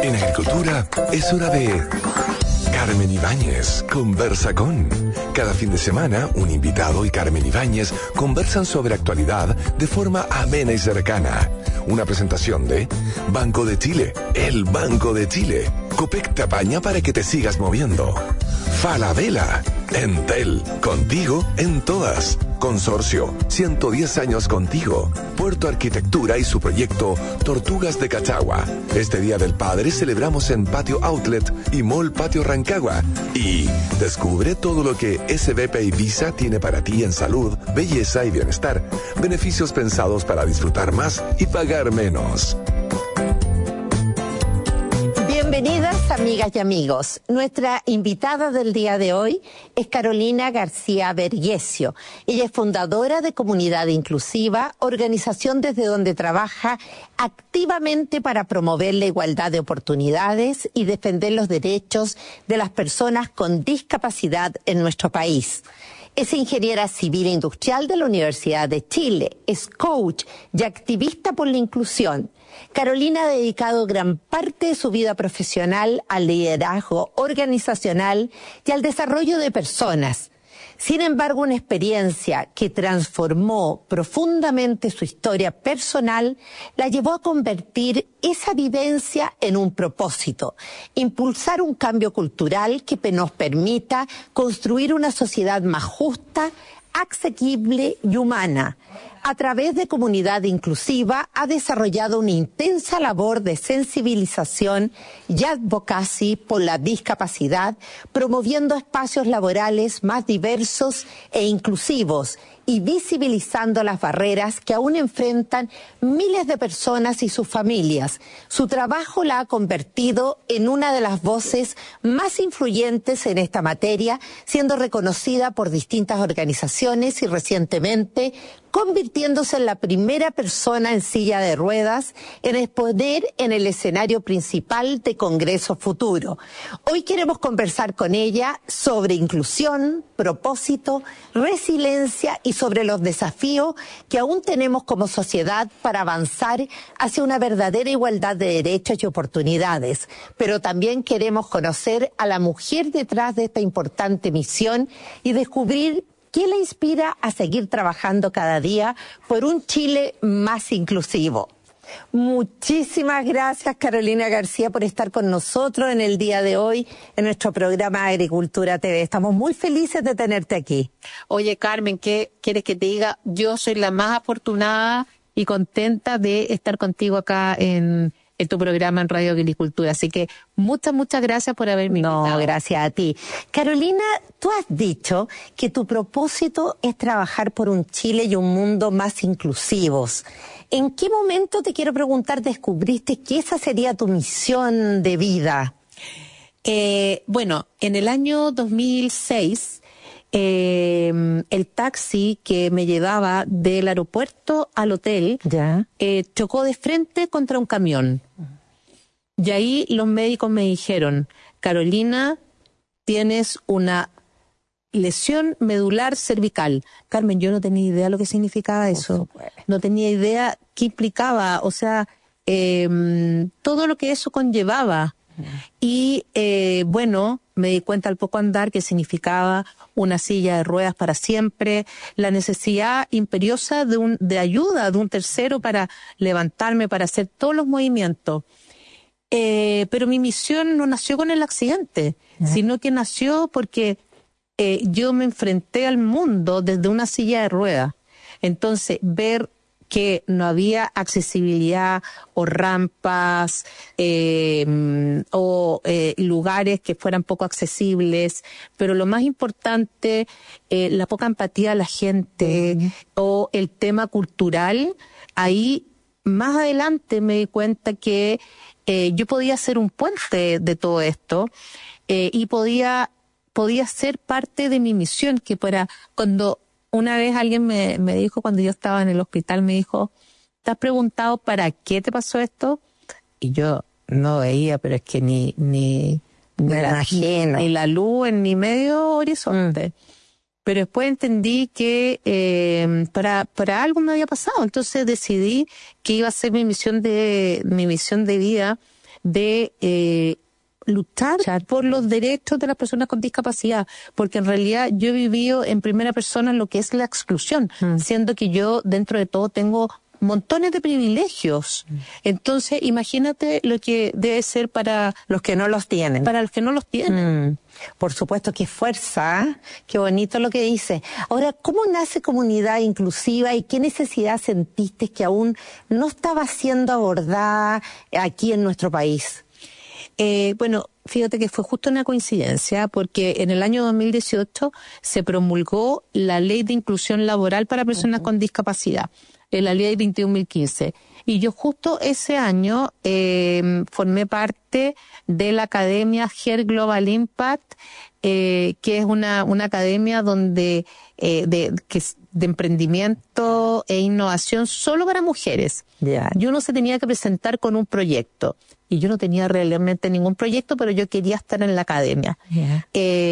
En agricultura es hora de Carmen Ibáñez conversa con. Cada fin de semana, un invitado y Carmen Ibáñez conversan sobre actualidad de forma amena y cercana. Una presentación de Banco de Chile, el Banco de Chile. Copec te apaña para que te sigas moviendo. Falabella, Entel, contigo en todas. Consorcio, 110 años contigo. Puerto Arquitectura y su proyecto Tortugas de Cachagua. Este Día del Padre celebramos en Patio Outlet y Mall Patio Rancagua. Y descubre todo lo que SBP Ibiza tiene para ti en salud, belleza y bienestar. Beneficios pensados para disfrutar más y pagar menos. Bienvenidas, amigas y amigos. Nuestra invitada del día de hoy es Carolina García Vergesio. Ella es fundadora de Comunidad Inclusiva, organización desde donde trabaja activamente para promover la igualdad de oportunidades y defender los derechos de las personas con discapacidad en nuestro país. Es ingeniera civil e industrial de la Universidad de Chile, es coach y activista por la inclusión. Carolina ha dedicado gran parte de su vida profesional al liderazgo organizacional y al desarrollo de personas. Sin embargo, una experiencia que transformó profundamente su historia personal la llevó a convertir esa vivencia en un propósito, impulsar un cambio cultural que nos permita construir una sociedad más justa, asequible y humana. A través de Comunidad Inclusiva ha desarrollado una intensa labor de sensibilización y advocacy por la discapacidad, promoviendo espacios laborales más diversos e inclusivos y visibilizando las barreras que aún enfrentan miles de personas y sus familias. Su trabajo la ha convertido en una de las voces más influyentes en esta materia, siendo reconocida por distintas organizaciones y recientemente convirtiéndose en la primera persona en silla de ruedas en exponer en el escenario principal de Congreso Futuro. Hoy queremos conversar con ella sobre inclusión, propósito, resiliencia y sobre los desafíos que aún tenemos como sociedad para avanzar hacia una verdadera igualdad de derechos y oportunidades. Pero también queremos conocer a la mujer detrás de esta importante misión y descubrir ¿qué le inspira a seguir trabajando cada día por un Chile más inclusivo? Muchísimas gracias, Carolina García, por estar con nosotros en el día de hoy en nuestro programa Agricultura TV. Estamos muy felices de tenerte aquí. Oye, Carmen, ¿qué quieres que te diga? Yo soy la más afortunada y contenta de estar contigo acá en tu programa en Radio Agricultura. Así que muchas gracias por haberme invitado. No, gracias a ti. Carolina, tú has dicho que tu propósito es trabajar por un Chile y un mundo más inclusivos. ¿En qué momento, te quiero preguntar, descubriste que esa sería tu misión de vida? Bueno, en el año 2006... el taxi que me llevaba del aeropuerto al hotel chocó de frente contra un camión. Y ahí los médicos me dijeron, Carolina, tienes una lesión medular cervical. Carmen, yo no tenía idea lo que significaba eso. No tenía idea qué implicaba, o sea, todo lo que eso conllevaba. Y bueno, me di cuenta al poco andar que significaba una silla de ruedas para siempre, la necesidad imperiosa de ayuda de un tercero para levantarme, para hacer todos los movimientos. Pero mi misión no nació con el accidente, sino que nació porque yo me enfrenté al mundo desde una silla de ruedas. Entonces, ver que no había accesibilidad o rampas o lugares que fueran poco accesibles, pero lo más importante, la poca empatía de la gente o el tema cultural. Ahí más adelante me di cuenta que yo podía ser un puente de todo esto y podía ser parte de mi misión, que para cuando una vez alguien me dijo, cuando yo estaba en el hospital, me dijo, ¿te has preguntado para qué te pasó esto? Y yo no veía, pero es que ni la luz en mi medio horizonte. Pero después entendí que para algo me había pasado. Entonces decidí que iba a ser mi misión de vida, de luchar por los derechos de las personas con discapacidad, porque en realidad yo he vivido en primera persona lo que es la exclusión, siendo que yo dentro de todo tengo montones de privilegios. Entonces, imagínate lo que debe ser para los que no los tienen. Para los que no los tienen. Por supuesto, qué fuerza, ¿eh? Qué bonito lo que dice. Ahora, ¿cómo nace Comunidad Inclusiva y qué necesidad sentiste que aún no estaba siendo abordada aquí en nuestro país? Bueno, fíjate que fue justo una coincidencia, porque en el año 2018 se promulgó la Ley de Inclusión Laboral para Personas con Discapacidad, la Ley 21.015. Y yo justo ese año formé parte de la Academia HER Global Impact, que es una academia donde de emprendimiento e innovación solo para mujeres. Yeah. Y uno se tenía que presentar con un proyecto. Y yo no tenía realmente ningún proyecto, pero yo quería estar en la academia. Yeah.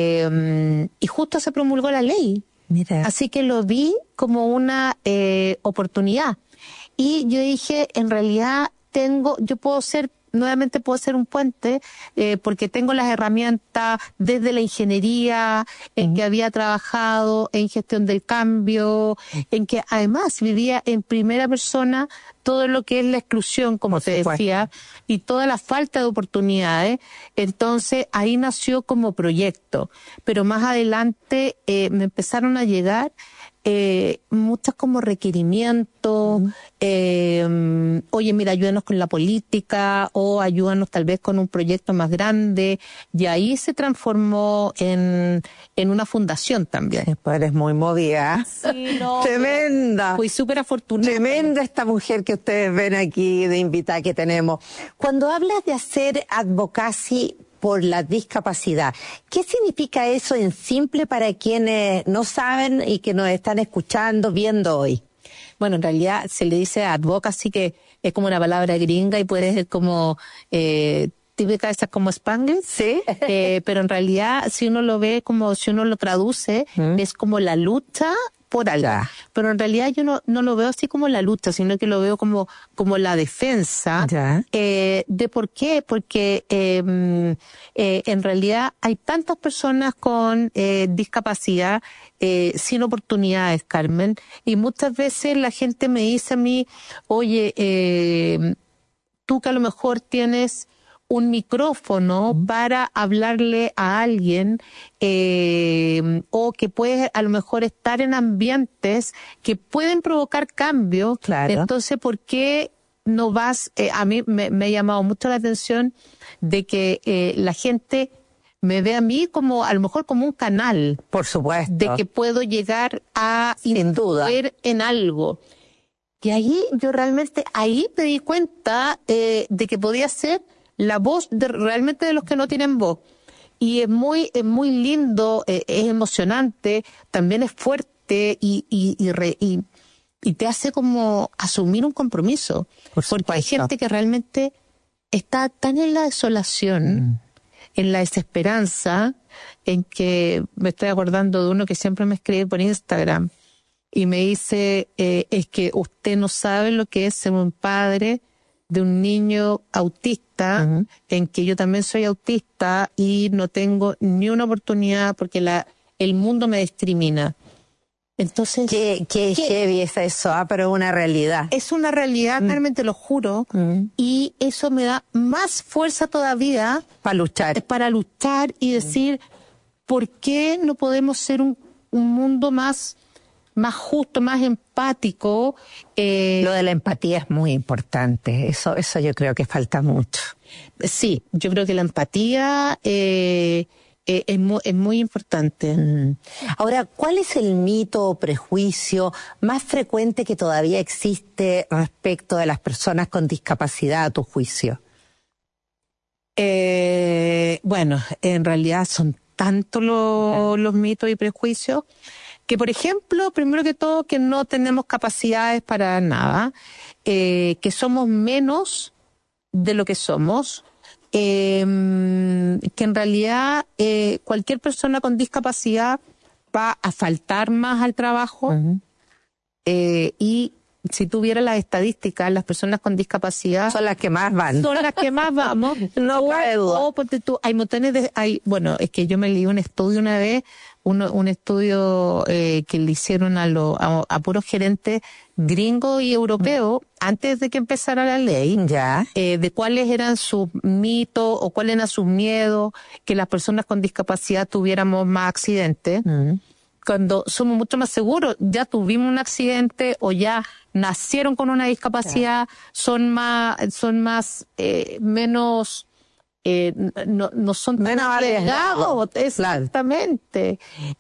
Y justo se promulgó la ley. Mira. Así que lo vi como una oportunidad. Y yo dije, en realidad yo puedo ser un puente, porque tengo las herramientas desde la ingeniería, en que había trabajado en gestión del cambio, en que además vivía en primera persona todo lo que es la exclusión, como te decía, y toda la falta de oportunidades. Entonces ahí nació como proyecto. Pero más adelante me empezaron a llegar muchos como requerimientos, oye, mira, ayúdanos con la política, o ayúdanos tal vez con un proyecto más grande, y ahí se transformó en una fundación también. Pues eres muy movida. Sí, no, tremenda. Fui súper afortunada. Tremenda esta mujer que ustedes ven aquí de invitada que tenemos. Cuando hablas de hacer advocacy por la discapacidad, ¿qué significa eso en simple para quienes no saben y que nos están escuchando, viendo hoy? Bueno, en realidad se le dice advocacy, que es como una palabra gringa y puede ser como típica de esas como Spanglish, sí. Pero en realidad si uno lo ve como, si uno lo traduce, es como la lucha por algo. Ya. Pero en realidad yo no lo veo así como la lucha, sino que lo veo como la defensa. Ya. ¿De por qué? Porque en realidad hay tantas personas con discapacidad sin oportunidades, Carmen, y muchas veces la gente me dice a mí, oye, tú que a lo mejor tienes un micrófono para hablarle a alguien, o que puedes a lo mejor estar en ambientes que pueden provocar cambios. Claro. Entonces, ¿por qué no vas? A mí me ha llamado mucho la atención de que la gente me ve a mí como, a lo mejor como un canal. Por supuesto. De que puedo llegar a Sin duda. influir en algo. Y ahí yo realmente, ahí me di cuenta de que podía ser la voz realmente de los que no tienen voz. Y es muy lindo, es emocionante, también es fuerte y te hace como asumir un compromiso. Porque hay gente que realmente está tan en la desolación, en la desesperanza, en que me estoy acordando de uno que siempre me escribe por Instagram y me dice, es que usted no sabe lo que es ser un padre de un niño autista, en que yo también soy autista y no tengo ni una oportunidad porque el mundo me discrimina. Entonces, qué heavy es eso, pero es una realidad. Es una realidad, Carmen, te lo juro, y eso me da más fuerza todavía para luchar y decir, ¿por qué no podemos ser un mundo más justo, más empático? Lo de la empatía es muy importante. Eso yo creo que falta mucho. Sí, yo creo que la empatía es muy importante. Ahora, ¿cuál es el mito o prejuicio más frecuente que todavía existe respecto de las personas con discapacidad, a tu juicio? Bueno, en realidad son tantos los mitos y prejuicios que, por ejemplo, primero que todo, que no tenemos capacidades para nada, que somos menos de lo que somos, que en realidad cualquier persona con discapacidad va a faltar más al trabajo, y si tuviera las estadísticas, las personas con discapacidad son las que más van. Son las que más vamos. No cabe duda. O ponte tú, hay montones de, bueno, es que yo me leí un estudio una vez, un estudio que le hicieron a puros gerentes gringos y europeos antes de que empezara la ley, ya, de cuáles eran sus mitos o cuáles eran sus miedos, que las personas con discapacidad tuviéramos más accidentes. Cuando somos mucho más seguros, ya tuvimos un accidente o ya nacieron con una discapacidad, son más menos no son tan menos arriesgados, exactamente.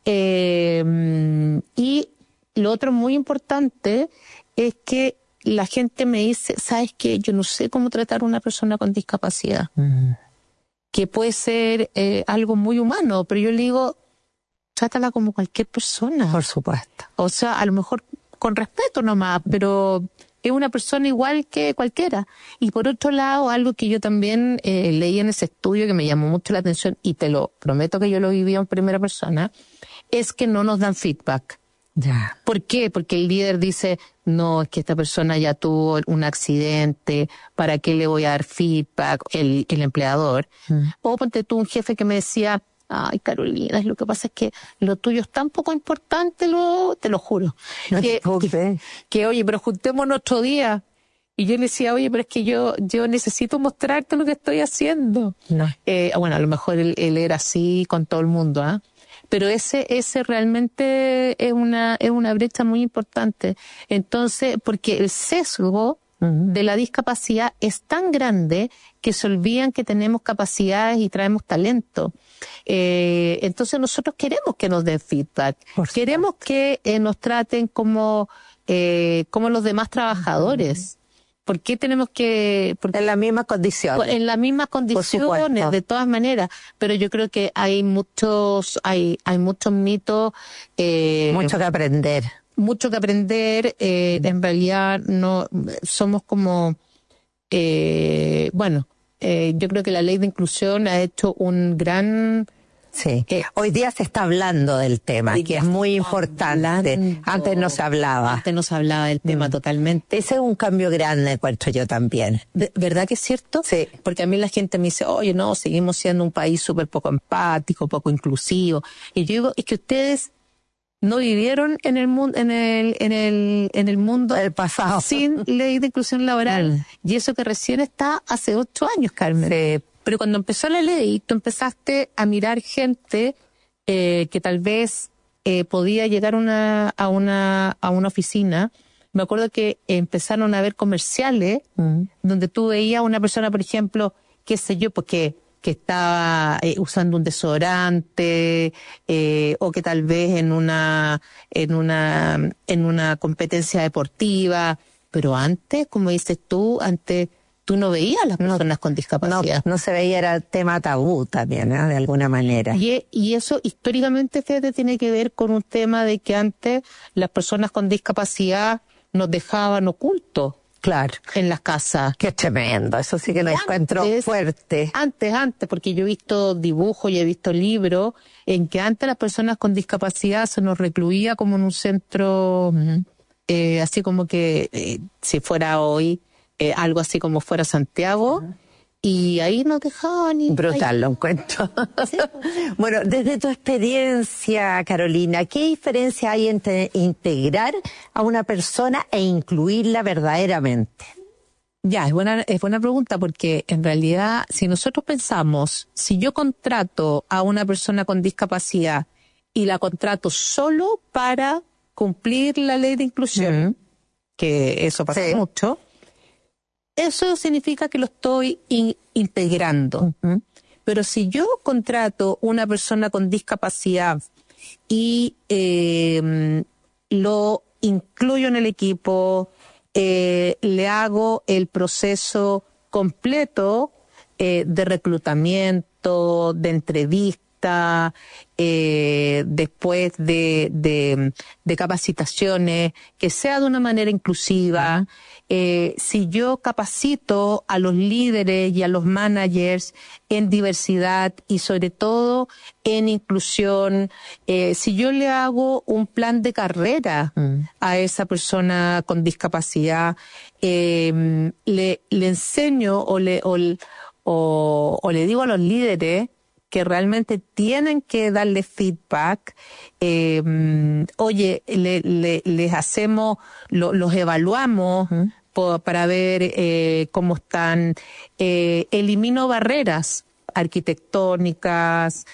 Y lo otro muy importante es que la gente me dice, ¿sabes qué? Yo no sé cómo tratar a una persona con discapacidad. Que puede ser algo muy humano, pero yo le digo, trátala como cualquier persona. Por supuesto. O sea, a lo mejor con respeto nomás, pero es una persona igual que cualquiera. Y por otro lado, algo que yo también leí en ese estudio que me llamó mucho la atención, y te lo prometo que yo lo viví en primera persona, es que no nos dan feedback. Ya. ¿Por qué? Porque el líder dice, no, es que esta persona ya tuvo un accidente, ¿para qué le voy a dar feedback? El empleador. O ponte tú un jefe que me decía, ay, Carolina, lo que pasa es que lo tuyo es tan poco importante, te lo juro. Que oye, pero juntémonos otro día. Y yo le decía, oye, pero es que yo necesito mostrarte lo que estoy haciendo. No. Bueno, a lo mejor él era así con todo el mundo, ¿ah? Pero ese realmente es una brecha muy importante. Entonces, porque el sesgo de la discapacidad es tan grande que se olvidan que tenemos capacidades y traemos talento. Entonces nosotros queremos que nos den feedback. Queremos que nos traten como los demás trabajadores. ¿Por qué tenemos que...? En las mismas condiciones. En las mismas condiciones, de todas maneras. Pero yo creo que hay muchos mitos. Mucho que aprender. Mucho que aprender. En realidad no somos como... yo creo que la ley de inclusión ha hecho un gran... Sí. Hoy día se está hablando del tema, que es muy importante. Antes no se hablaba. Antes no se hablaba del tema totalmente. Ese es un cambio grande, encuentro yo también. ¿Verdad que es cierto? Sí. Porque a mí la gente me dice, oye, no, seguimos siendo un país súper poco empático, poco inclusivo. Y yo digo, es que ustedes no vivieron en el mundo, en el mundo del pasado sin ley de inclusión laboral. Y eso que recién está hace 8 años, Carmen. Sí. Pero cuando empezó la ley, tú empezaste a mirar gente que tal vez podía llegar a una oficina. Me acuerdo que empezaron a ver comerciales donde tú veías a una persona, por ejemplo, qué sé yo, porque que estaba usando un desodorante o que tal vez en una competencia deportiva. Pero antes, como dices tú, tú no veías a las personas con discapacidad. No se veía, era tema tabú también, ¿eh? De alguna manera. Y eso históricamente, Fede, tiene que ver con un tema de que antes las personas con discapacidad nos dejaban ocultos. Claro. En las casas. Qué tremendo, eso sí que lo encuentro fuerte. Antes, porque yo he visto dibujos y he visto libros en que antes las personas con discapacidad se nos recluía como en un centro, así como que si fuera hoy, algo así como fuera Santiago, y ahí nos dejaban. Brutal, lo encuentro. Sí. Bueno, desde tu experiencia, Carolina, ¿qué diferencia hay entre integrar a una persona e incluirla verdaderamente? Ya, es buena pregunta, porque en realidad, si nosotros pensamos, si yo contrato a una persona con discapacidad y la contrato solo para cumplir la ley de inclusión, que eso pasa mucho, eso significa que lo estoy integrando. Pero si yo contrato una persona con discapacidad y lo incluyo en el equipo, le hago el proceso completo de reclutamiento, de entrevista, entrevistas, después de capacitaciones, que sea de una manera inclusiva. Si yo capacito a los líderes y a los managers en diversidad y sobre todo en inclusión, si yo le hago un plan de carrera a esa persona con discapacidad, le enseño o le digo a los líderes que realmente tienen que darle feedback, oye, les hacemos, los evaluamos para ver cómo están, elimino barreras arquitectónicas,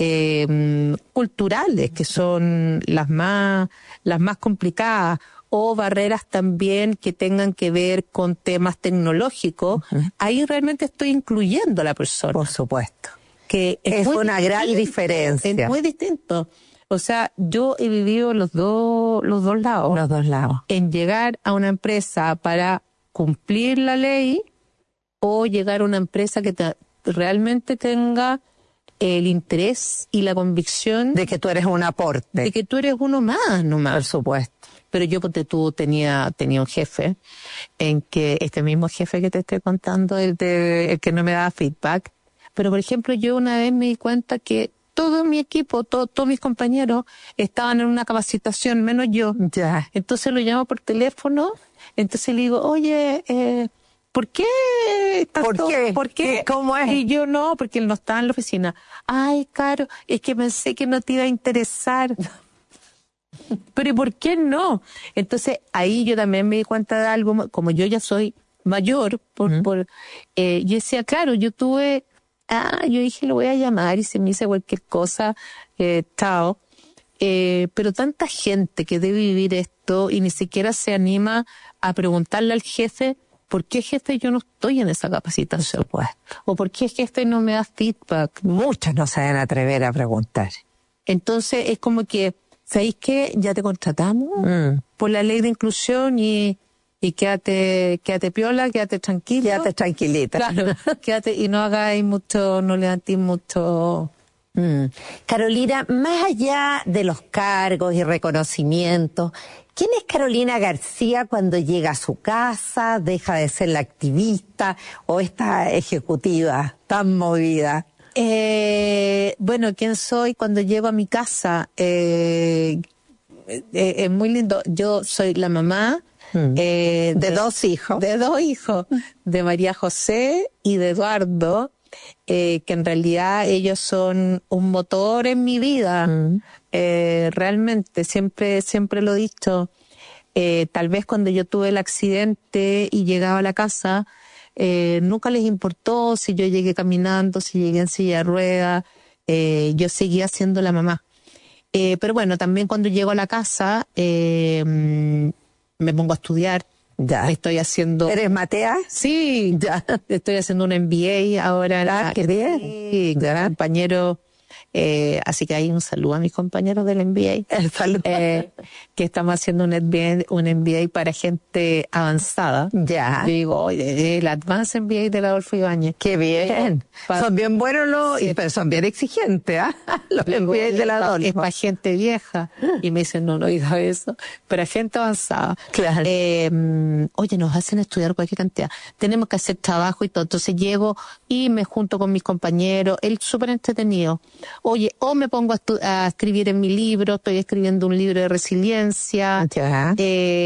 culturales, que son las más complicadas, o barreras también que tengan que ver con temas tecnológicos. Ahí realmente estoy incluyendo a la persona. Por supuesto. Que es una gran diferencia. Es muy distinto. O sea, yo he vivido los dos lados. Los dos lados. En llegar a una empresa para cumplir la ley o llegar a una empresa que realmente tenga el interés y la convicción de que tú eres un aporte. De que tú eres uno más, nomás. Por supuesto. Pero yo tenía un jefe en que este mismo jefe que te estoy contando, el que no me daba feedback. Pero, por ejemplo, yo una vez me di cuenta que todo mi equipo, todos mis compañeros estaban en una capacitación, menos yo. Ya. Entonces lo llamo por teléfono, entonces le digo, oye, ¿por qué? ¿Por qué? ¿Cómo es? Y yo no, porque él no estaba en la oficina. Ay, Caro, es que pensé que no te iba a interesar. Pero ¿y por qué no? Entonces ahí yo también me di cuenta de algo, como yo ya soy mayor, yo decía, claro, yo dije, lo voy a llamar y se me hizo cualquier cosa, chao. Pero tanta gente que debe vivir esto y ni siquiera se anima a preguntarle al jefe, ¿por qué jefe yo no estoy en esa capacitación? Pues, ¿O por qué jefe no me da feedback? Muchos no se deben atrever a preguntar. Entonces es como que, ¿sabéis qué? Ya te contratamos por la ley de inclusión y quédate piola, quédate tranquilo. Quédate tranquilita. Claro, quédate y no hagáis mucho, no levantéis mucho. Carolina, más allá de los cargos y reconocimientos, ¿quién es Carolina García cuando llega a su casa, deja de ser la activista o esta ejecutiva tan movida? Bueno, ¿quién soy cuando llego a mi casa? Es muy lindo. Yo soy la mamá de dos hijos. De dos hijos, de María José y de Eduardo, que en realidad ellos son un motor en mi vida. Realmente, siempre lo he dicho. Tal vez cuando yo tuve el accidente y llegaba a la casa, nunca les importó si yo llegué caminando, si llegué en silla de ruedas, yo seguía siendo la mamá. Pero bueno, también cuando llego a la casa, me pongo a estudiar. Ya. Estoy haciendo... ¿Eres Matea? Sí, ya. Estoy haciendo un MBA ahora. Ah, qué bien. Sí, compañero. Así que hay un saludo a mis compañeros del MBA. El saludo. Que estamos haciendo un MBA para gente avanzada. Ya. Yo digo, oye, el Advanced MBA de Adolfo Ibáñez. Qué bien. Son bien buenos sí. pero son bien exigentes, ¿ah? Los MBA de la Adolfo. Es para gente vieja. Y me dicen, no diga eso. Para gente avanzada. Claro. Oye, nos hacen estudiar cualquier cantidad. Tenemos que hacer trabajo y todo. Entonces llego y me junto con mis compañeros. Él súper entretenido. Oye, o me pongo a escribir en mi libro, estoy escribiendo un libro de resiliencia. Ya.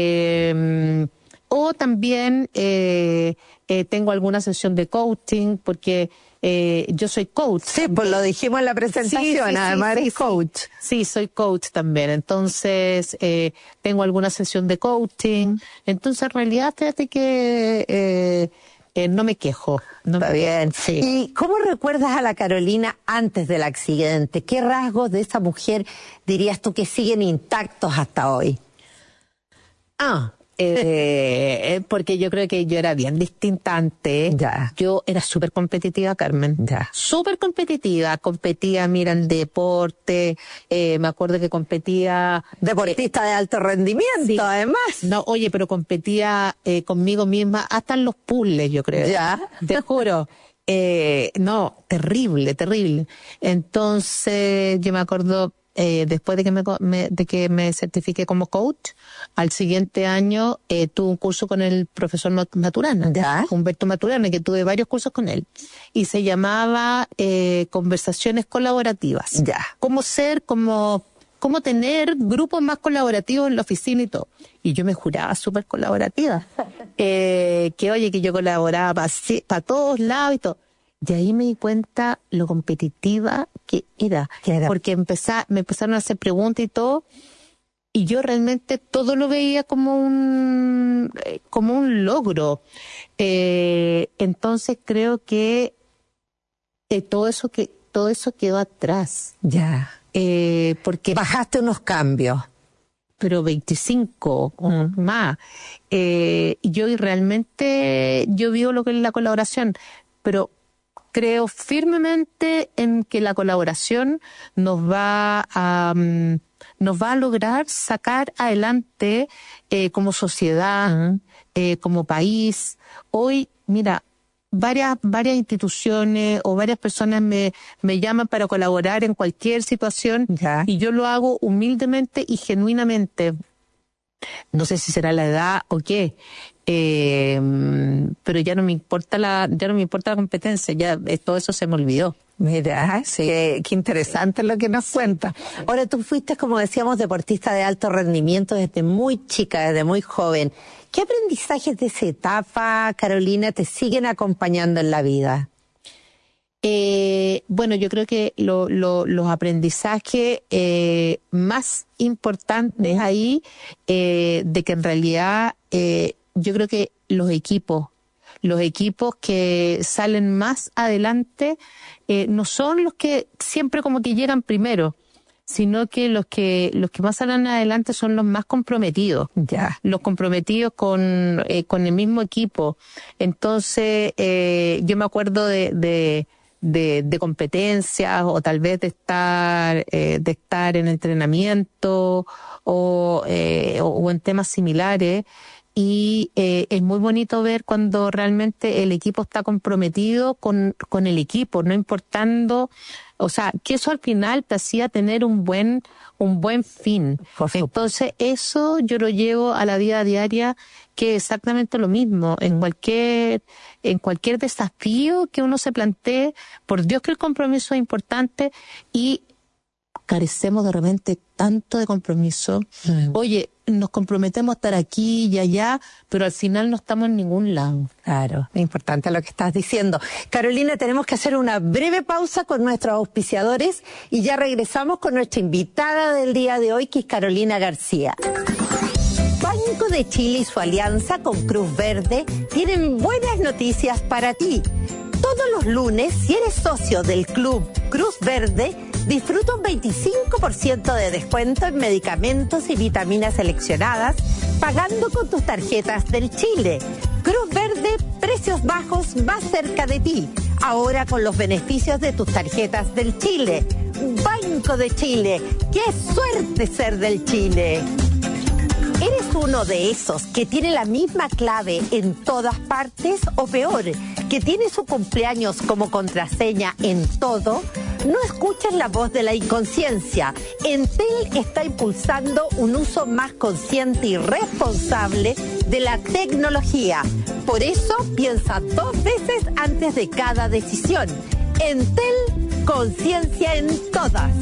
O también tengo alguna sesión de coaching, porque yo soy coach. Sí, pues lo dijimos en la presentación, además eres coach. Sí, soy coach también. Entonces, tengo alguna sesión de coaching. Entonces, en realidad, fíjate que no me quejo. Está bien. Sí. ¿Y cómo recuerdas a la Carolina antes del accidente? ¿Qué rasgos de esa mujer dirías tú que siguen intactos hasta hoy? Porque yo creo que yo era bien distinta antes. Ya. Yo era súper competitiva, Carmen. Ya. Súper competitiva. Competía, mira, en deporte. Me acuerdo que competía... Deportista de alto rendimiento, sí. además. No, oye, pero competía conmigo misma hasta en los puzzles, yo creo. Ya. Te juro. No, terrible. Entonces, yo me acuerdo, después de que me certifiqué como coach, al siguiente año tuve un curso con el profesor Maturana, ¿Ya? Humberto Maturana, que tuve varios cursos con él. Y se llamaba Conversaciones Colaborativas. Ya. Cómo tener grupos más colaborativos en la oficina y todo. Y yo me juraba súper colaborativa. Que yo colaboraba para todos lados y todo. Y ahí me di cuenta lo competitiva que era. Porque me empezaron a hacer preguntas y todo. Y yo realmente todo lo veía como un logro. Entonces creo que todo eso quedó atrás. Ya. Porque bajaste unos cambios. Pero 25 más. Yo realmente, yo vivo lo que es la colaboración, pero creo firmemente en que la colaboración nos va a lograr sacar adelante como sociedad, como país. Hoy, mira, varias instituciones o varias personas me llaman para colaborar en cualquier situación. Ya. Y yo lo hago humildemente y genuinamente. No sé si será la edad o qué, pero ya no me importa la competencia, ya todo eso se me olvidó. Mira, sí, qué interesante lo que nos cuenta. Ahora, tú fuiste, como decíamos, deportista de alto rendimiento desde muy chica, desde muy joven. ¿Qué aprendizajes de esa etapa, Carolina, te siguen acompañando en la vida? Bueno, yo creo que los aprendizajes más importantes ahí, de que en realidad yo creo que los equipos que salen más adelante no son los que siempre como que llegan primero, sino que los que más salen adelante son los más comprometidos. Ya. Los comprometidos con el mismo equipo. Entonces, yo me acuerdo de competencias o tal vez de estar en entrenamiento o en temas similares. Y es muy bonito ver cuando realmente el equipo está comprometido con el equipo, no importando, o sea, que eso al final te hacía tener un buen fin. Entonces eso yo lo llevo a la vida diaria, que es exactamente lo mismo en cualquier desafío que uno se plantee. Por Dios que el compromiso es importante y carecemos de repente tanto de compromiso. Oye, nos comprometemos a estar aquí y allá, pero al final no estamos en ningún lado. Claro, es importante lo que estás diciendo. Carolina, tenemos que hacer una breve pausa con nuestros auspiciadores y ya regresamos con nuestra invitada del día de hoy, que es Carolina García. Banco de Chile y su alianza con Cruz Verde tienen buenas noticias para ti. Todos los lunes, si eres socio del Club Cruz Verde, disfruta un 25% de descuento en medicamentos y vitaminas seleccionadas, pagando con tus tarjetas del Chile. Cruz Verde, precios bajos más cerca de ti. Ahora con los beneficios de tus tarjetas del Chile. Banco de Chile, ¡qué suerte ser del Chile! ¿Eres uno de esos que tiene la misma clave en todas partes o peor, que tiene su cumpleaños como contraseña en todo? No escuches la voz de la inconsciencia. Entel está impulsando un uso más consciente y responsable de la tecnología. Por eso piensa 2 veces antes de cada decisión. Entel, conciencia en todas.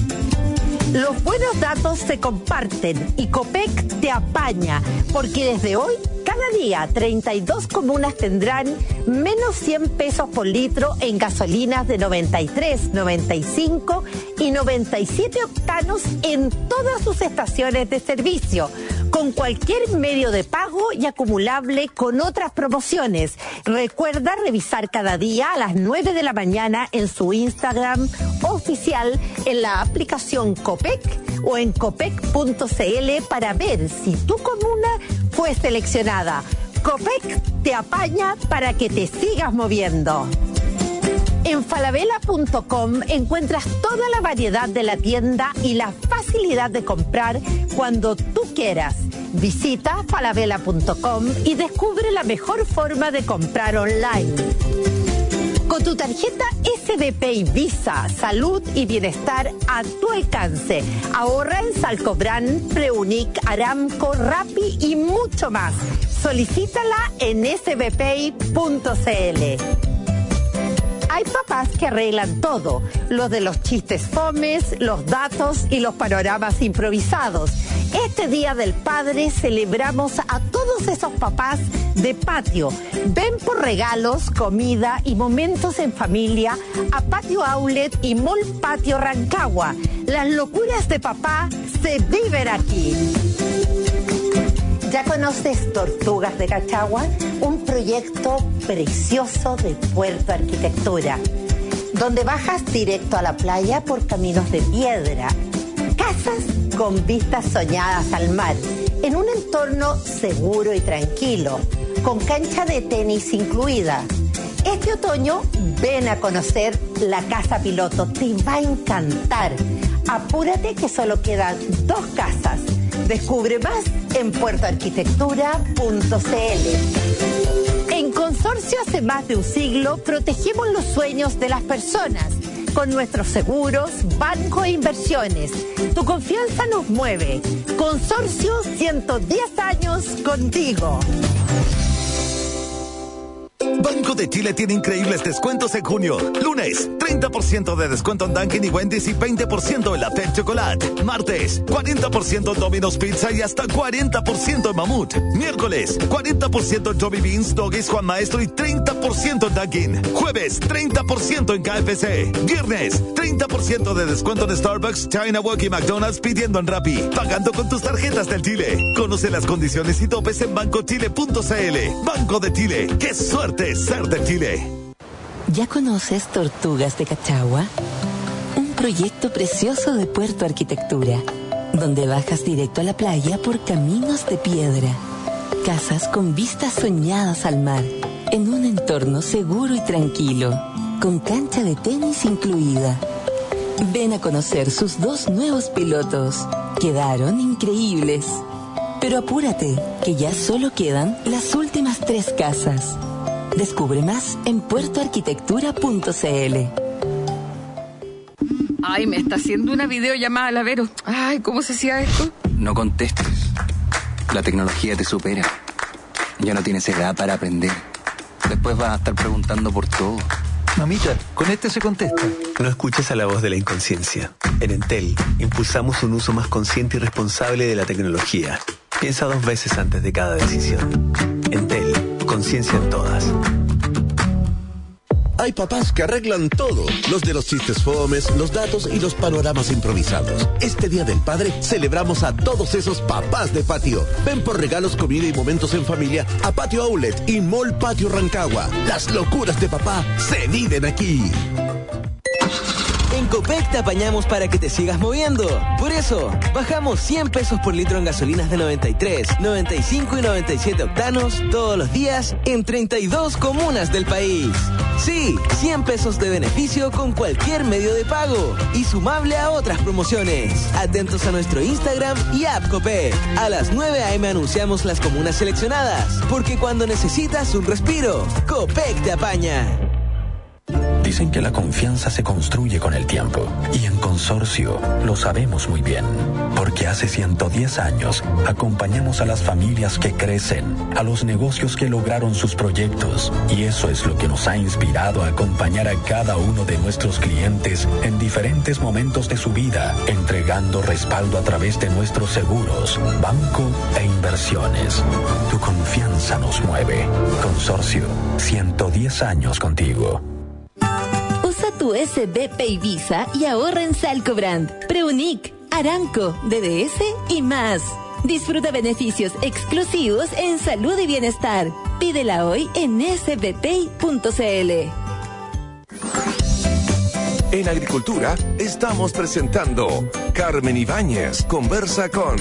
Los buenos datos se comparten y Copec te apaña, porque desde hoy, cada día, 32 comunas tendrán menos 100 pesos por litro en gasolinas de 93, 95 y 97 octanos en todas sus estaciones de servicio, con cualquier medio de pago y acumulable con otras promociones. Recuerda revisar cada día a las 9 de la mañana en su Instagram oficial, en la aplicación Copec o en copec.cl para ver si tu comuna fue seleccionada. Copec te apaña para que te sigas moviendo. En falabella.com encuentras toda la variedad de la tienda y la facilidad de comprar cuando tú quieras. Visita falabella.com y descubre la mejor forma de comprar online. Con tu tarjeta SBP y Visa, salud y bienestar a tu alcance. Ahorra en Salcobrand, Preunic, Aramco, Rappi y mucho más. Solicítala en sbpay.cl. Hay papás que arreglan todo, los de los chistes fomes, los datos y los panoramas improvisados. Este Día del Padre celebramos a todos esos papás de patio. Ven por regalos, comida y momentos en familia a Patio Outlet y Mall Patio Rancagua. Las locuras de papá se viven aquí. ¿Ya conoces Tortugas de Cachagua? Un proyecto precioso de Puerto Arquitectura, donde bajas directo a la playa por caminos de piedra. Casas con vistas soñadas al mar, en un entorno seguro y tranquilo, con cancha de tenis incluida. Este otoño ven a conocer la casa piloto, te va a encantar. Apúrate que solo quedan 2 casas. Descubre más en puertoarquitectura.cl. En Consorcio hace más de un siglo protegemos los sueños de las personas con nuestros seguros, banco e inversiones. Tu confianza nos mueve. Consorcio, 110 años contigo. Banco de Chile tiene increíbles descuentos en junio. Lunes, 30% de descuento en Dunkin' y Wendy's y 20% en Latte Chocolate. Martes, 40% en Domino's Pizza y hasta 40% en Mamut. Miércoles, 40% en Joby Beans, Doggies, Juan Maestro y 30% en Dunkin'. Jueves, 30% en KFC. Viernes, 30% de descuento en Starbucks, China Walk y McDonald's pidiendo en Rappi. Pagando con tus tarjetas del Chile. Conoce las condiciones y topes en bancochile.cl. Banco de Chile. ¡Qué suerte ser de Chile! ¿Ya conoces Tortugas de Cachagua? Un proyecto precioso de Puerto Arquitectura, donde bajas directo a la playa por caminos de piedra. Casas con vistas soñadas al mar, en un entorno seguro y tranquilo, con cancha de tenis incluida. Ven a conocer sus 2 nuevos pilotos. Quedaron increíbles. Pero apúrate, que ya solo quedan las últimas 3 casas. Descubre más en puertoarquitectura.cl. Ay, me está haciendo una videollamada la Vero. Ay, ¿cómo se hacía esto? No contestes. La tecnología te supera. Ya no tienes edad para aprender. Después vas a estar preguntando por todo. Mamita, con este se contesta. No escuches a la voz de la inconsciencia. En Entel, impulsamos un uso más consciente y responsable de la tecnología. Piensa 2 veces antes de cada decisión. Entel, conciencia en todas. Hay papás que arreglan todo, los de los chistes fomes, los datos y los panoramas improvisados. Este Día del Padre celebramos a todos esos papás de patio. Ven por regalos, comida y momentos en familia a Patio Outlet y Mall Patio Rancagua. Las locuras de papá se viven aquí. En Copec te apañamos para que te sigas moviendo. Por eso, bajamos 100 pesos por litro en gasolinas de 93, 95 y 97 octanos todos los días en 32 comunas del país. Sí, 100 pesos de beneficio con cualquier medio de pago y sumable a otras promociones. Atentos a nuestro Instagram y app Copec. A las 9 a.m. anunciamos las comunas seleccionadas, porque cuando necesitas un respiro, Copec te apaña. Dicen que la confianza se construye con el tiempo, y en Consorcio lo sabemos muy bien, porque hace 110 años acompañamos a las familias que crecen, a los negocios que lograron sus proyectos, y eso es lo que nos ha inspirado a acompañar a cada uno de nuestros clientes en diferentes momentos de su vida, entregando respaldo a través de nuestros seguros, banco e inversiones. Tu confianza nos mueve. Consorcio, 110 años contigo. Usa tu SBP y Visa y ahorra en Salcobrand, Preunic, Aramco, DDS y más. Disfruta beneficios exclusivos en salud y bienestar. Pídela hoy en sbpay.cl. En Agricultura estamos presentando Carmen Ibáñez conversa con...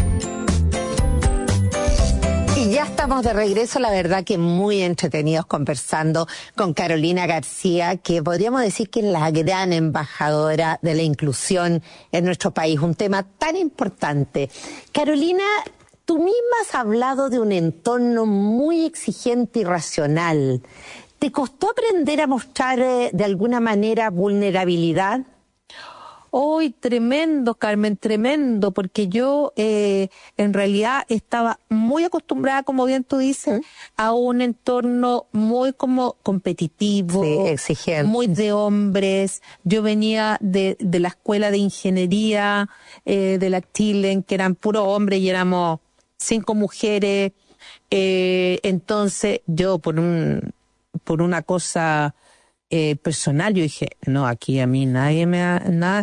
Y ya estamos de regreso, la verdad que muy entretenidos conversando con Carolina García, que podríamos decir que es la gran embajadora de la inclusión en nuestro país, un tema tan importante. Carolina, tú misma has hablado de un entorno muy exigente y racional. ¿Te costó aprender a mostrar de alguna manera vulnerabilidad? Hoy tremendo, Carmen, tremendo, porque yo en realidad estaba muy acostumbrada, como bien tú dices, a un entorno muy como competitivo, exigente, muy de hombres. Yo venía de la escuela de ingeniería de la Chile, que eran puros hombres y éramos 5 mujeres. Entonces yo por una cosa personal, yo dije, no, aquí a mí nadie me va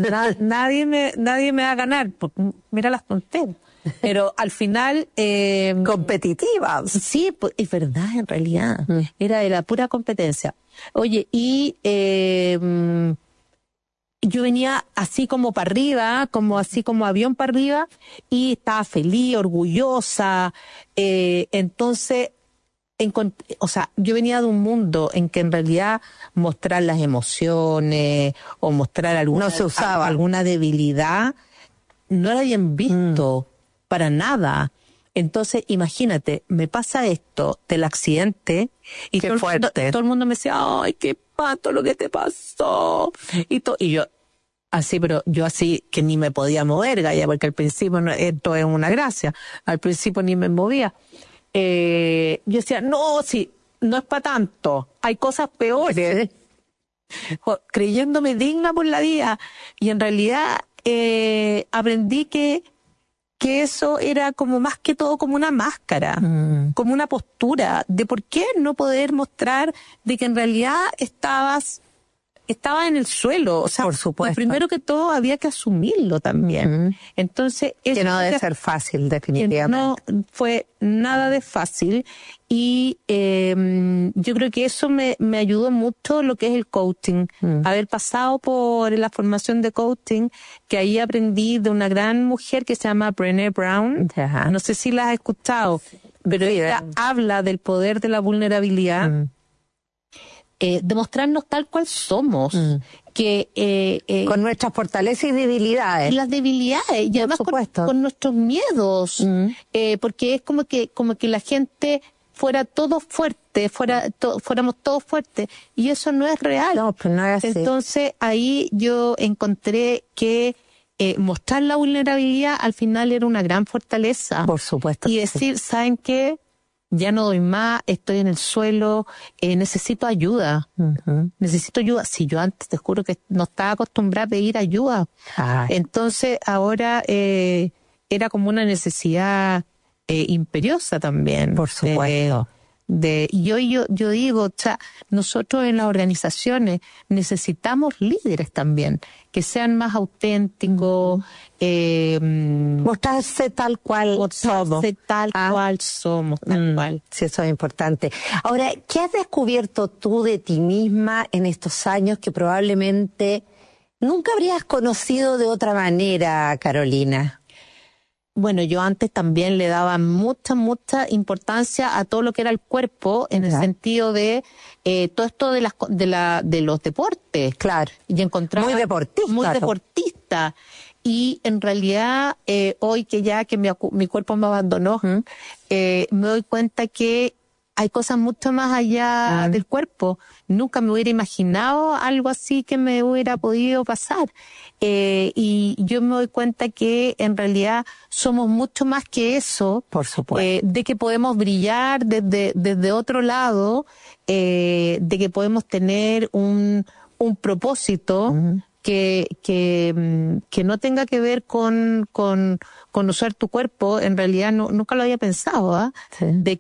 a ganar, porque mira las tonteras. Pero al final competitivas. Sí, pues, es verdad, en realidad. Era de la pura competencia. Oye, y yo venía así como para arriba, así como avión para arriba, y estaba feliz, orgullosa. Entonces, o sea, yo venía de un mundo en que en realidad mostrar las emociones o mostrar alguna debilidad no era bien visto para nada. Entonces, imagínate, me pasa esto del accidente y todo el mundo me decía, ay, qué pato lo que te pasó. Y yo, así, pero yo así que ni me podía mover, Gaya, porque al principio esto es una gracia. Al principio ni me movía. Yo decía, no, sí, no es para tanto, hay cosas peores, creyéndome digna por la vida, y en realidad aprendí que eso era como más que todo como una máscara, como una postura de por qué no poder mostrar de que en realidad estaba en el suelo. O sea, por supuesto. Primero que todo había que asumirlo también. Entonces, que no debe ser fácil, definitivamente. No fue nada de fácil, y yo creo que eso me ayudó mucho lo que es el coaching. Haber pasado por la formación de coaching, que ahí aprendí de una gran mujer que se llama Brené Brown. No sé si la has escuchado, pero ella habla del poder de la vulnerabilidad. Demostrarnos tal cual somos, que con nuestras fortalezas y debilidades. Y las debilidades, y además con nuestros miedos, porque es como que la gente fuera todo fuerte, fuéramos todos fuertes, y eso no es real. No, pues no es así. Entonces ahí yo encontré que mostrar la vulnerabilidad al final era una gran fortaleza. Por supuesto. Y decir, ¿saben qué? Ya no doy más, estoy en el suelo, necesito ayuda. Necesito ayuda. Si yo antes te juro que no estaba acostumbrada a pedir ayuda. Entonces ahora era como una necesidad imperiosa también. Por supuesto. Yo digo, o sea, nosotros en las organizaciones necesitamos líderes también, que sean más auténticos, mostrarse tal cual somos. Tal cual somos, tal cual. Sí, eso es importante. Ahora, ¿qué has descubierto tú de ti misma en estos años que probablemente nunca habrías conocido de otra manera, Carolina? Bueno, yo antes también le daba mucha importancia a todo lo que era el cuerpo, en el sentido de todo esto de los deportes. Claro. Y encontraba muy deportista. Y en realidad, hoy que mi cuerpo me abandonó, me doy cuenta que hay cosas mucho más allá del cuerpo. Nunca me hubiera imaginado algo así que me hubiera podido pasar. Y yo me doy cuenta que en realidad somos mucho más que eso. Por supuesto. De que podemos brillar desde otro lado, de que podemos tener un propósito que no tenga que ver con usar tu cuerpo. En realidad nunca lo había pensado, sí. de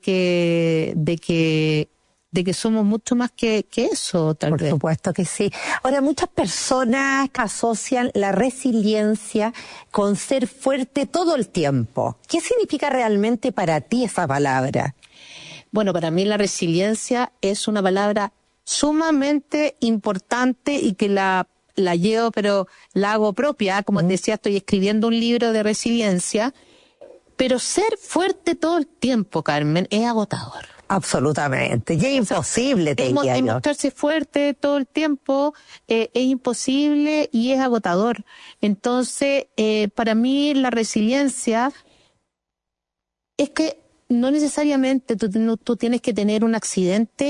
que somos mucho más que eso, tal vez. Por supuesto que sí. Ahora, muchas personas asocian la resiliencia con ser fuerte todo el tiempo. ¿Qué significa realmente para ti esa palabra? Bueno, para mí la resiliencia es una palabra sumamente importante y que la llevo, pero la hago propia. Como te decía, estoy escribiendo un libro de resiliencia, pero ser fuerte todo el tiempo, Carmen, es agotador. Absolutamente, y es imposible, te diría yo. Mostrarse fuerte todo el tiempo es imposible y es agotador. Entonces, para mí la resiliencia es que no necesariamente tú tienes que tener un accidente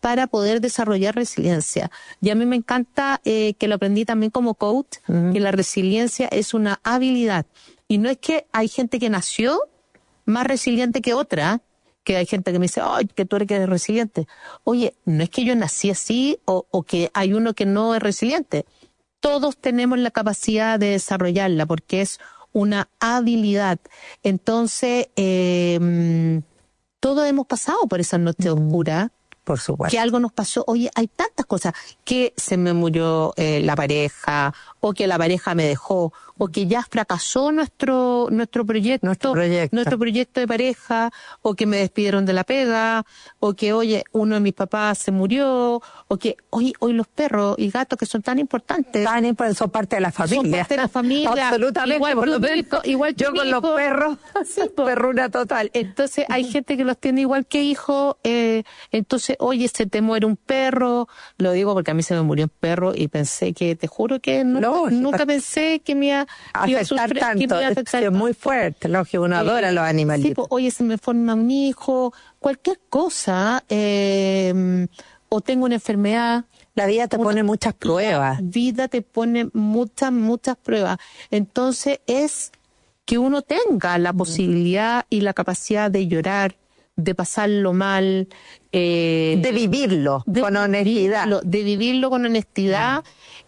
para poder desarrollar resiliencia. Y a mí me encanta que lo aprendí también como coach, que la resiliencia es una habilidad. Y no es que hay gente que nació más resiliente que otra, que hay gente que me dice, ¡ay, que tú eres resiliente! Oye, no es que yo nací así o que hay uno que no es resiliente. Todos tenemos la capacidad de desarrollarla porque es una habilidad. Entonces, todos hemos pasado por esa noche oscura. Por supuesto. Que algo nos pasó. Oye, hay tantas cosas. Que se me murió la pareja, o que la pareja me dejó, o que ya fracasó nuestro proyecto. Nuestro proyecto de pareja, o que me despidieron de la pega, o que, oye, uno de mis papás se murió, o que, hoy los perros y gatos que son tan importantes. Son parte de la familia. Son parte de la familia. Absolutamente. Igual yo con los perros, sí, perruna total. Entonces, hay gente que los tiene igual que hijos, entonces, oye, se te muere un perro, lo digo porque a mí se me murió un perro y pensé que, te juro que nunca pensé que me iba a afectar tanto, es muy fuerte, lógico, uno adora los animalitos. Sí, pues, oye, se me forma un hijo, cualquier cosa, o tengo una enfermedad. La vida te pone muchas pruebas. La vida te pone muchas pruebas. Entonces es que uno tenga la posibilidad y la capacidad de llorar, de pasarlo mal, de vivirlo con honestidad. De vivirlo con honestidad,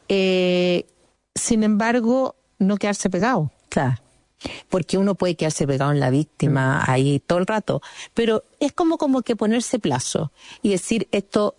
sin embargo, no quedarse pegado. Claro. Porque uno puede quedarse pegado en la víctima ahí todo el rato. Pero es como que ponerse plazo y decir esto,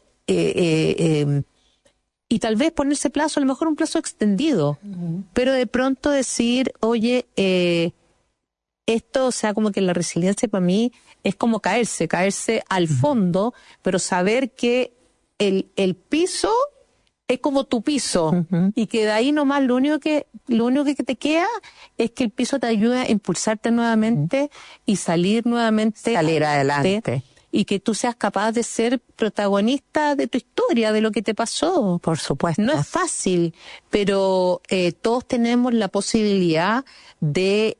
y tal vez ponerse plazo, a lo mejor un plazo extendido, pero de pronto decir, oye, esto, o sea, como que la resiliencia para mí es como caerse al fondo, pero saber que el piso es como tu piso, y que de ahí nomás lo único que te queda es que el piso te ayude a impulsarte nuevamente y salir adelante. Y que tú seas capaz de ser protagonista de tu historia, de lo que te pasó. Por supuesto. No es fácil, pero todos tenemos la posibilidad de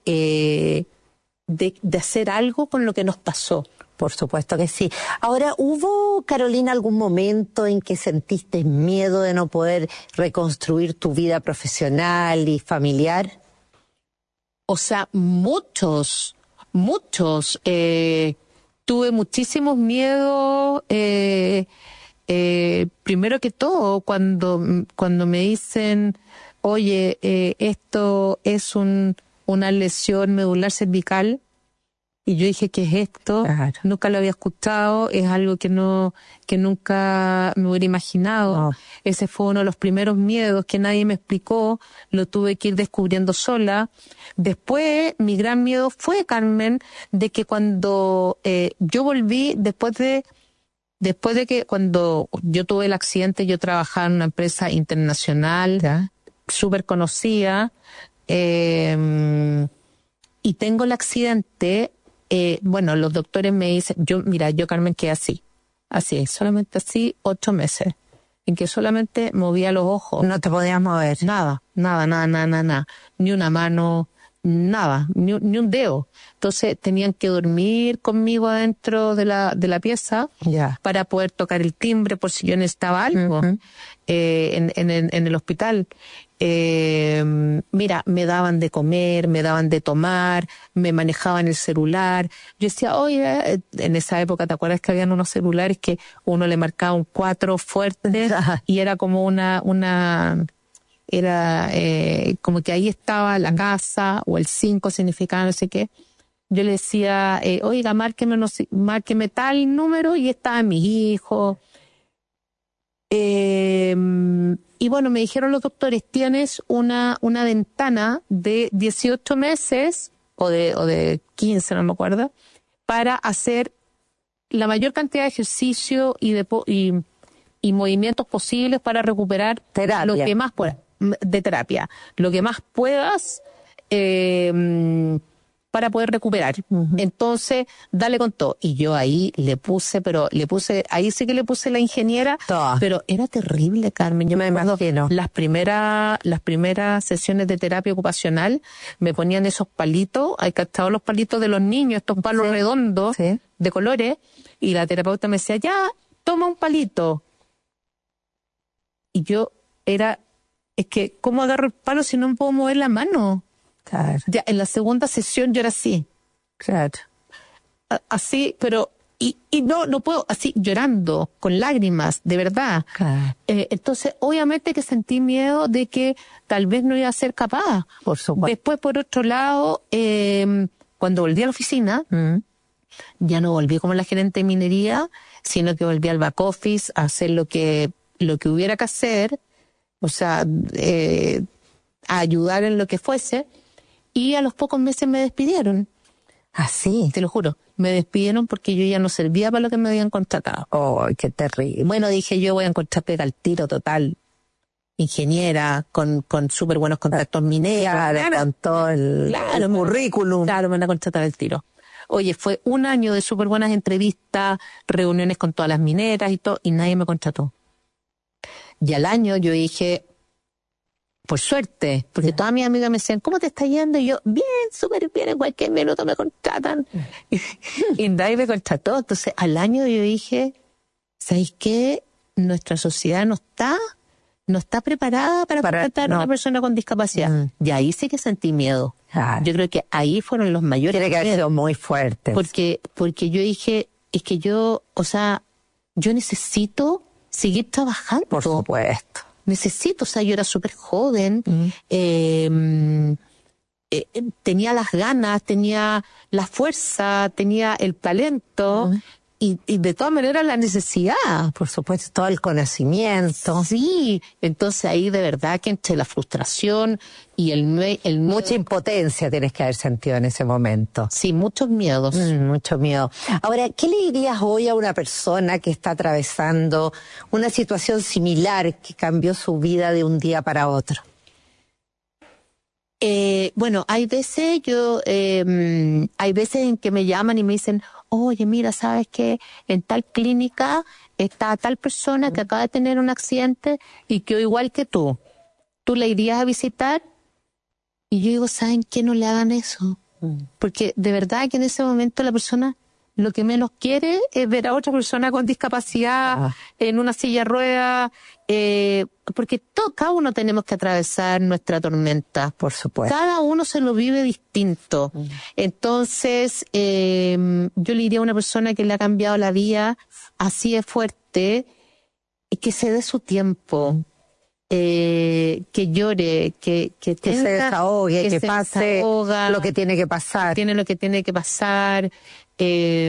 hacer algo con lo que nos pasó. Por supuesto que sí. Ahora, ¿hubo, Carolina, algún momento en que sentiste miedo de no poder reconstruir tu vida profesional y familiar? O sea, muchos. Tuve muchísimos miedos. Primero que todo, cuando me dicen, oye, esto es una lesión medular cervical, y yo dije, ¿qué es esto? Claro. Nunca lo había escuchado, es algo que nunca me hubiera imaginado. No. Ese fue uno de los primeros miedos que nadie me explicó, lo tuve que ir descubriendo sola. Después, mi gran miedo fue, Carmen, de que cuando yo volví, después de que cuando yo tuve el accidente, yo trabajaba en una empresa internacional, súper conocida, y tengo el accidente. Bueno, los doctores me dicen, yo, Carmen, quedé así, solamente así 8 meses, en que solamente movía los ojos. No te podías mover. Nada, ni una mano, nada, ni un dedo. Entonces tenían que dormir conmigo adentro de la pieza para poder tocar el timbre por si yo necesitaba algo en el hospital. Mira, me daban de comer, me daban de tomar, me manejaban el celular. Yo decía, oye, en esa época, ¿te acuerdas que habían unos celulares que uno le marcaba un 4 fuerte y era como era como que ahí estaba la casa, o el 5 significaba no sé qué. Yo le decía, oiga, márqueme tal número, y estaba mi hijo. Y bueno, me dijeron los doctores, tienes una ventana de 18 meses, o de 15, no me acuerdo, para hacer la mayor cantidad de ejercicio y movimientos posibles para recuperar lo que más puedas, de terapia, lo que más puedas, para poder recuperar. Entonces, dale con todo. Y yo ahí ahí sí que le puse la ingeniera, pero era terrible, Carmen. Yo me imagino. Las primeras sesiones de terapia ocupacional me ponían esos palitos, hay captado los palitos de los niños, estos palos redondos de colores, y la terapeuta me decía, ya, toma un palito. Y yo es que, ¿cómo agarro el palo si no puedo mover la mano? Claro. Ya, en la segunda sesión yo era así. Claro. Así, pero, y no puedo, así, llorando, con lágrimas, de verdad. Claro. Entonces, obviamente que sentí miedo de que tal vez no iba a ser capaz. Por supuesto. Después, por otro lado, cuando volví a la oficina, ya no volví como la gerente de minería, sino que volví al back office a hacer lo que hubiera que hacer, o sea, a ayudar en lo que fuese, y a los pocos meses me despidieron. ¿Ah, sí? Te lo juro. Me despidieron porque yo ya no servía para lo que me habían contratado. Oh, qué terrible. Bueno, dije, yo voy a encontrar pega al tiro total. Ingeniera, con súper buenos contactos mineros. Claro, con todo el currículum. Claro, me van a contratar al tiro. Oye, fue un año de súper buenas entrevistas, reuniones con todas las mineras y todo, y nadie me contrató. Y al año yo dije, por suerte, porque todas mis amigas me decían, ¿cómo te está yendo? Y yo, bien, súper bien, en cualquier minuto me contratan. Y nadie me contrató. Entonces, al año yo dije, ¿sabéis qué? Nuestra sociedad no está preparada para contratar a una persona con discapacidad. Y ahí sí que sentí miedo. Yo creo que ahí fueron los mayores. Tiene que haber sido muy fuerte. Porque yo dije, es que yo necesito seguir trabajando. Por supuesto. Necesito, o sea, yo era súper joven, tenía las ganas, tenía la fuerza, tenía el talento y de todas maneras la necesidad. Por supuesto, todo el conocimiento. Sí, entonces ahí de verdad que entre la frustración y mucha impotencia tienes que haber sentido en ese momento. Sí, muchos miedos. Mucho miedo. Ahora, ¿qué le dirías hoy a una persona que está atravesando una situación similar que cambió su vida de un día para otro? Bueno, hay veces en que me llaman y me dicen, oye, mira, ¿sabes qué? En tal clínica está tal persona que acaba de tener un accidente y que igual que tú le irías a visitar. Y yo digo, ¿saben qué? No le hagan eso. Porque de verdad que en ese momento la persona lo que menos quiere es ver a otra persona con discapacidad en una silla de ruedas, porque cada uno tenemos que atravesar nuestra tormenta. Por supuesto. Cada uno se lo vive distinto. Entonces, yo le diría a una persona que le ha cambiado la vida así de fuerte, que se dé su tiempo. Que llore, que se desahogue, que pase lo que tiene que pasar. Tiene lo que tiene que pasar, y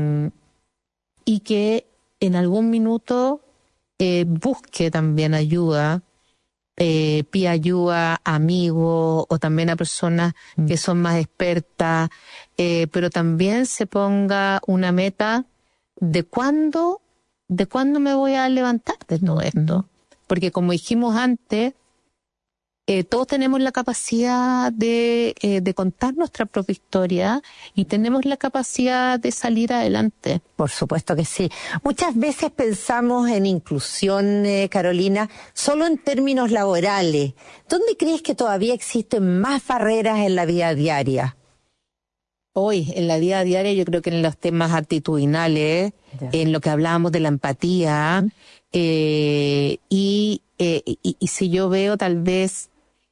que en algún minuto busque también ayuda, pida ayuda a amigos o también a personas que son más expertas, pero también se ponga una meta de cuándo me voy a levantar de todo esto. Porque como dijimos antes, todos tenemos la capacidad de contar nuestra propia historia y tenemos la capacidad de salir adelante. Por supuesto que sí. Muchas veces pensamos en inclusión, Carolina, solo en términos laborales. ¿Dónde crees que todavía existen más barreras en la vida diaria? Hoy, en la vida diaria, yo creo que en los temas actitudinales, en lo que hablábamos de la empatía, y si yo veo tal vez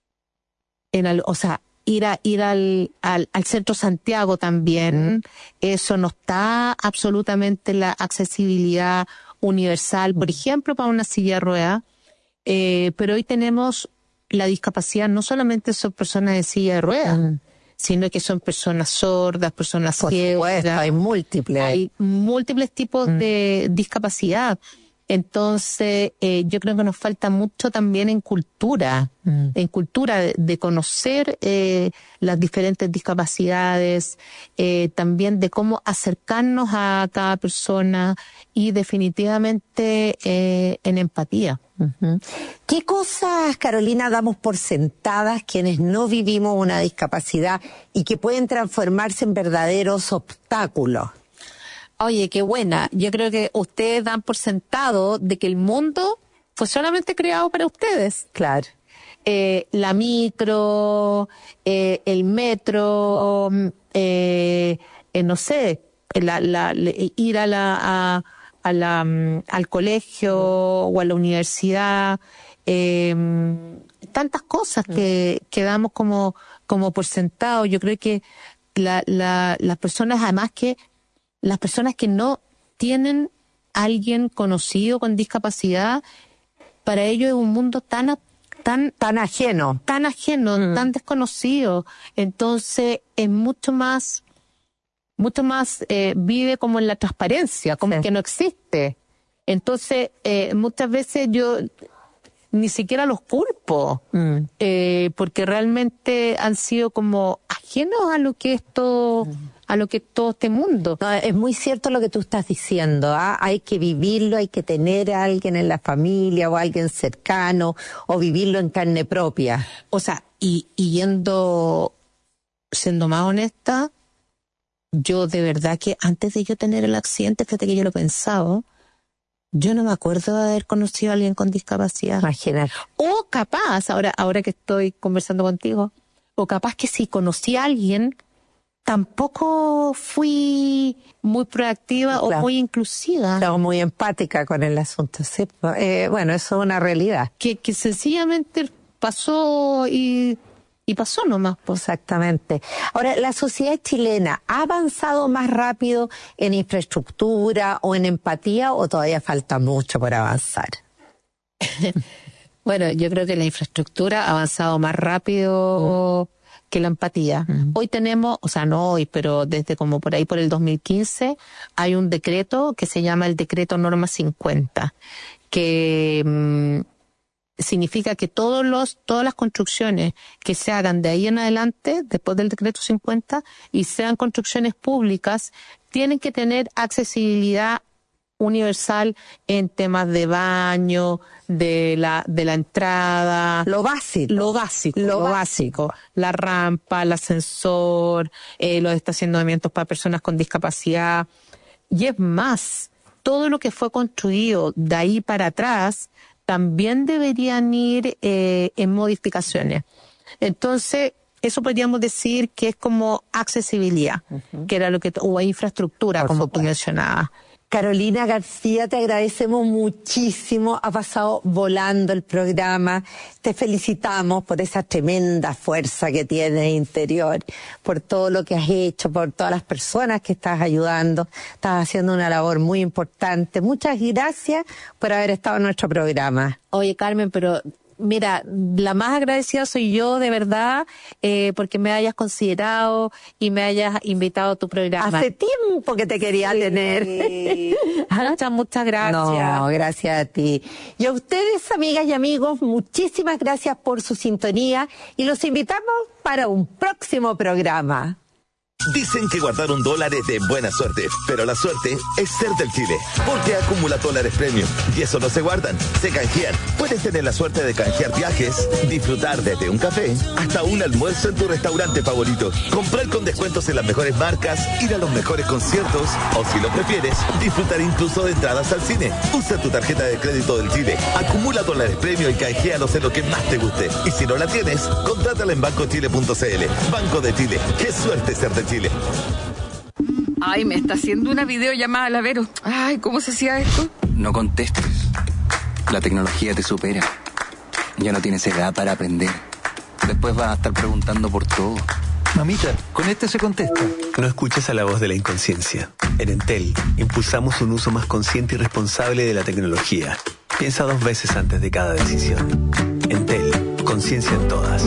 ir al Centro Santiago también, eso no está absolutamente la accesibilidad universal, por ejemplo, para una silla de ruedas, pero hoy tenemos la discapacidad, no solamente son personas de silla de ruedas, sino que son personas sordas, personas ciegas. Hay múltiples tipos de discapacidad. Entonces, yo creo que nos falta mucho también en cultura de conocer las diferentes discapacidades, también de cómo acercarnos a cada persona y definitivamente en empatía. ¿Qué cosas, Carolina, damos por sentadas quienes no vivimos una discapacidad y que pueden transformarse en verdaderos obstáculos? Oye, qué buena. Yo creo que ustedes dan por sentado de que el mundo fue solamente creado para ustedes. Claro. La micro, el metro, no sé, ir a al colegio o a la universidad, tantas cosas que damos como por sentado. Yo creo que las personas, además que las personas que no tienen a alguien conocido con discapacidad, para ellos es un mundo tan ajeno, tan desconocido. Entonces es mucho más vive como en la transparencia, como que no existe. Entonces muchas veces yo ni siquiera los culpo, porque realmente han sido como ajenos a lo que es todo, a lo que es todo este mundo. No, es muy cierto lo que tú estás diciendo, ¿ah? Hay que vivirlo, hay que tener a alguien en la familia o a alguien cercano, o vivirlo en carne propia. O sea, y siendo más honesta, yo de verdad que antes de yo tener el accidente, fíjate que yo lo pensaba, yo no me acuerdo de haber conocido a alguien con discapacidad. Imagínate. O capaz, ahora que estoy conversando contigo, o capaz que si conocí a alguien, tampoco fui muy proactiva, claro, o muy inclusiva. O muy empática con el asunto. Sí. Bueno, eso es una realidad. Que sencillamente pasó y pasó nomás. Exactamente. Ahora, ¿la sociedad chilena ha avanzado más rápido en infraestructura o en empatía, o todavía falta mucho por avanzar? Bueno, yo creo que la infraestructura ha avanzado más rápido que la empatía. Hoy tenemos, o sea, no hoy, pero desde como por ahí por el 2015, hay un decreto que se llama el Decreto Norma 50, que significa que todas las construcciones que se hagan de ahí en adelante, después del decreto 50, y sean construcciones públicas, tienen que tener accesibilidad universal en temas de baño, de la entrada, lo básico, la rampa, el ascensor, los estacionamientos para personas con discapacidad. Y es más, todo lo que fue construido de ahí para atrás también deberían ir en modificaciones. Entonces, eso podríamos decir que es como accesibilidad, que era lo que, o infraestructura, como tú mencionabas. Carolina García, te agradecemos muchísimo. Ha pasado volando el programa. Te felicitamos por esa tremenda fuerza que tienes interior, por todo lo que has hecho, por todas las personas que estás ayudando. Estás haciendo una labor muy importante. Muchas gracias por haber estado en nuestro programa. Oye, Carmen, pero mira, la más agradecida soy yo, de verdad, porque me hayas considerado y me hayas invitado a tu programa. Hace tiempo que te quería tener. Muchas gracias. No, gracias a ti. Y a ustedes, amigas y amigos, muchísimas gracias por su sintonía y los invitamos para un próximo programa. Dicen que guardar $1 es de buena suerte, pero la suerte es ser del Chile, porque acumula dólares premium y eso no se guardan, se canjean. Puedes tener la suerte de canjear viajes, disfrutar desde un café hasta un almuerzo en tu restaurante favorito, comprar con descuentos en las mejores marcas, ir a los mejores conciertos o, si lo prefieres, disfrutar incluso de entradas al cine. Usa tu tarjeta de crédito del Chile, acumula dólares premium y canjealos en lo que más te guste. Y si no la tienes, contrátala en bancochile.cl. Banco de Chile, qué suerte ser de Chile. Ay, me está haciendo una videollamada, Lavero. Ay, ¿cómo se hacía esto? No contestes. La tecnología te supera. Ya no tienes edad para aprender. Después vas a estar preguntando por todo. Mamita, con este se contesta. No escuches a la voz de la inconsciencia. En Entel, impulsamos un uso más consciente y responsable de la tecnología. Piensa 2 veces antes de cada decisión. Entel, conciencia en todas.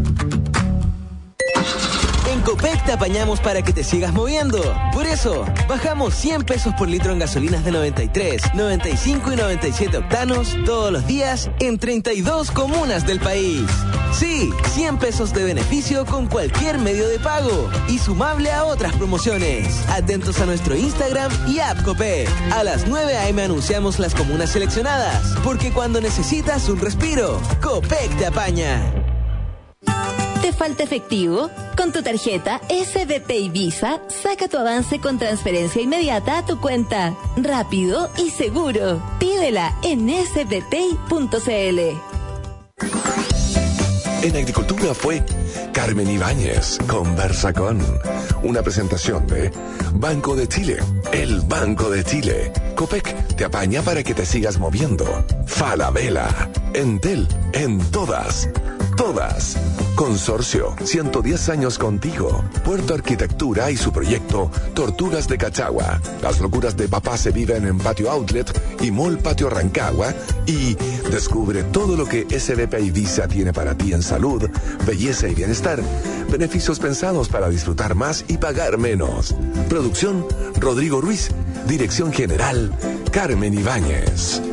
En Copec te apañamos para que te sigas moviendo. Por eso, bajamos 100 pesos por litro en gasolinas de 93, 95 y 97 octanos todos los días en 32 comunas del país. Sí, 100 pesos de beneficio con cualquier medio de pago y sumable a otras promociones. Atentos a nuestro Instagram y app Copec. A las 9 a.m. anunciamos las comunas seleccionadas, porque cuando necesitas un respiro, Copec te apaña. ¿Te falta efectivo? Con tu tarjeta SBT y Visa, saca tu avance con transferencia inmediata a tu cuenta. Rápido y seguro. Pídela en sbpay.cl. En agricultura fue Carmen Ibáñez conversa con. Una presentación de Banco de Chile, el Banco de Chile. Copec te apaña para que te sigas moviendo. Falabella, Entel, en todas. Consorcio, 110 años contigo. Puerto Arquitectura y su proyecto Tortugas de Cachagua. Las locuras de papá se viven en Patio Outlet y Mall Patio Rancagua. Y descubre todo lo que SBP Ibiza tiene para ti en salud, belleza y bienestar. Beneficios pensados para disfrutar más y pagar menos. Producción Rodrigo Ruiz. Dirección General Carmen Ibáñez.